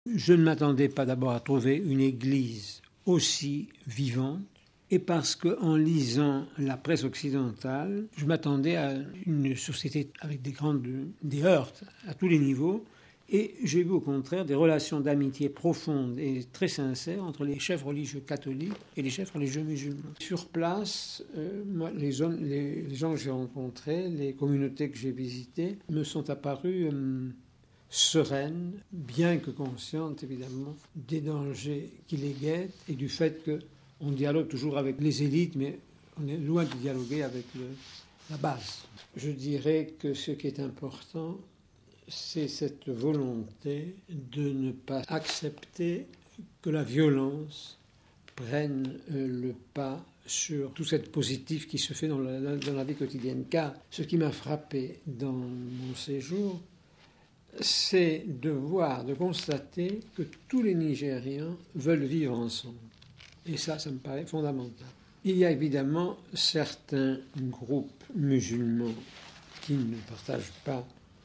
Je ne m'attendais pas d'abord à trouver une église aussi vivante, et parce qu'en lisant la presse occidentale, je m'attendais à une société avec des heurts à tous les niveaux, et j'ai vu au contraire des relations d'amitié profondes et très sincères entre les chefs religieux catholiques et les chefs religieux musulmans. Sur place, moi, les gens que j'ai rencontrés, les communautés que j'ai visitées, me sont apparues sereines, bien que conscientes évidemment des dangers qui les guettent et du fait qu'on dialogue toujours avec les élites, mais on est loin de dialoguer avec la base. Je dirais que ce qui est important, c'est cette volonté de ne pas accepter que la violence prenne le pas sur tout cette positif qui se fait dans la vie quotidienne. Car ce qui m'a frappé dans mon séjour, c'est de constater que tous les Nigérians veulent vivre ensemble. Et ça me paraît fondamental. Il y a évidemment certains groupes musulmans qui ne partagent pas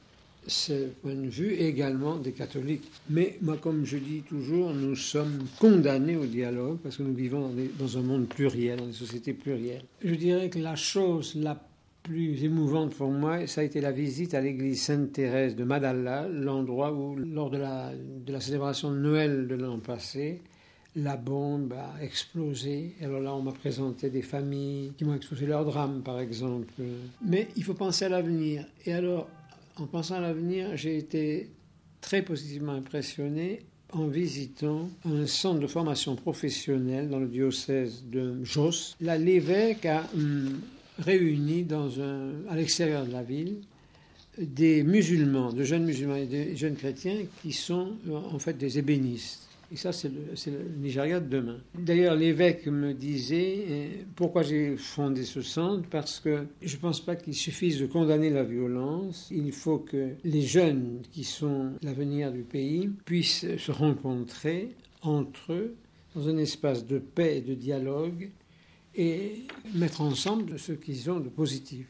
ce point de vue, et également des catholiques. Mais moi, comme je dis toujours, nous sommes condamnés au dialogue parce que nous vivons dans un monde pluriel, dans des sociétés plurielles. Je dirais que la chose la plus émouvante pour moi, ça a été la visite à l'église Sainte-Thérèse de Madalla, l'endroit où, lors de la célébration de Noël de l'an passé, la bombe a explosé. Alors là, on m'a présenté des familles qui m'ont exposé leur drame, par exemple. Mais il faut penser à l'avenir. Et alors, en pensant à l'avenir, j'ai été très positivement impressionné en visitant un centre de formation professionnelle dans le diocèse de Jos. Là, l'évêque a réuni à l'extérieur de la ville des musulmans, de jeunes musulmans et de jeunes chrétiens qui sont en fait des ébénistes. Et ça, c'est le Nigeria de demain. D'ailleurs, l'évêque me disait pourquoi j'ai fondé ce centre, parce que je ne pense pas qu'il suffise de condamner la violence. Il faut que les jeunes qui sont l'avenir du pays puissent se rencontrer entre eux dans un espace de paix et de dialogue et mettre ensemble ce qu'ils ont de positif.